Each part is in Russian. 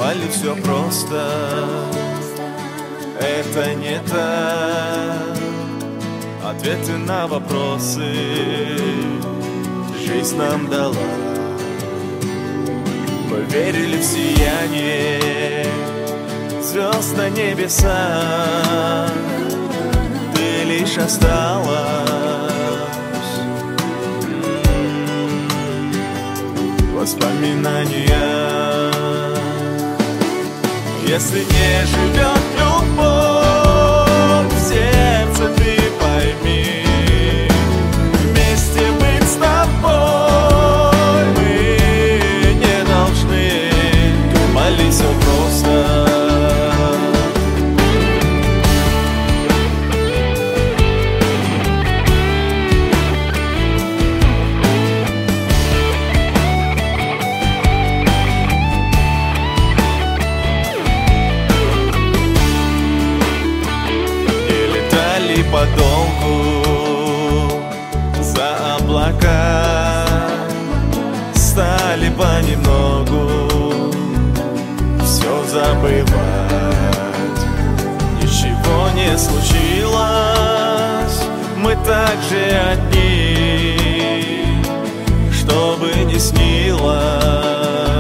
Думали, все просто, это не так. Ответы на вопросы жизнь нам дала. Мы верили в сияние звезд на небесах. Ты лишь осталась воспоминания. Если не живет любовь в сердце, ты пойми, вместе быть с тобой мы не должны. Думали, все просто. Подолгу за облака стали понемногу все забывать. Ничего не случилось, мы так же одни, что бы ни снилось.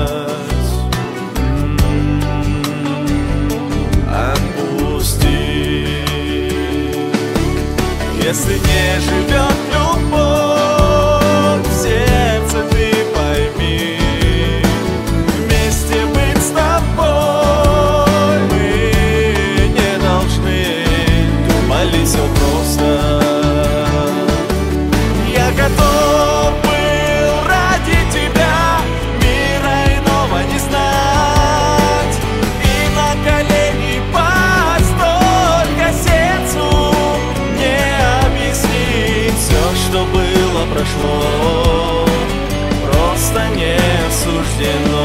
Если не живет любовь в сердце, ты пойми, вместе быть с тобой мы не должны. Думали, все просто. Я готов был ради тебя мира иного не знать, и на колени пасть только сердцу. Все, что было, прошло, просто не суждено.